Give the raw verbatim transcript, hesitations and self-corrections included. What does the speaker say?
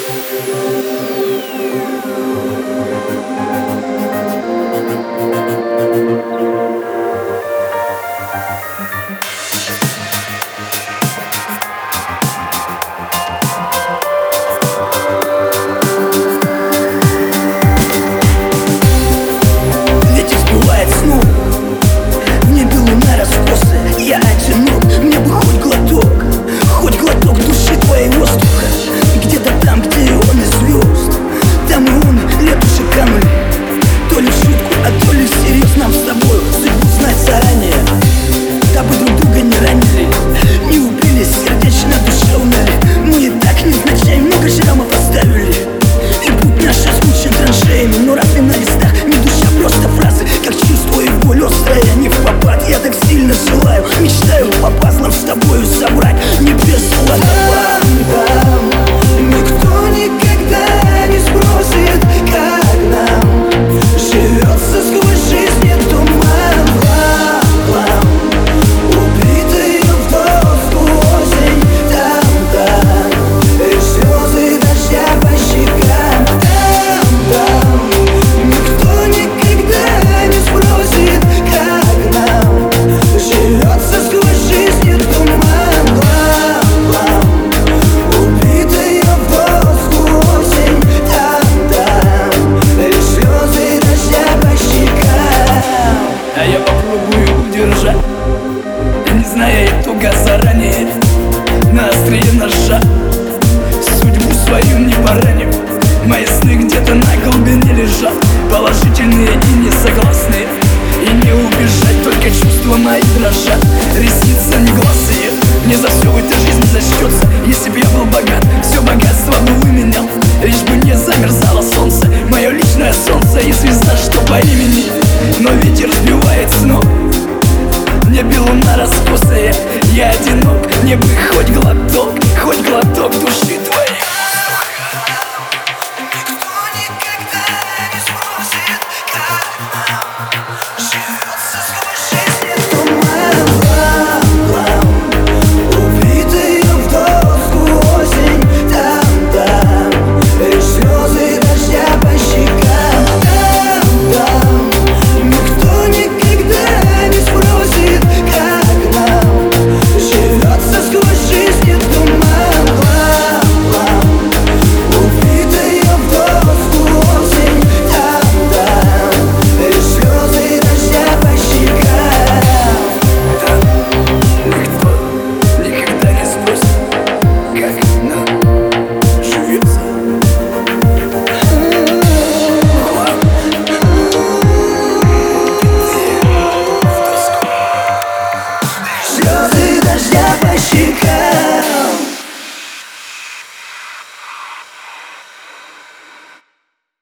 Мечтаю по пазлам с тобою собрать небесный водопад. Никто никогда не спросит, как нам живется сквозь жизнь туман. План, убитые в доску осень, там, там, и слезы дождя по щекам. Там, там, никто никогда не спросит, как нам живется сквозь жизнь туман. План, убитые в доску осень, там, там, и слезы дождя по щекам. А я попробую удержать, не зная итога заранее, на острие ножа судьбу свою.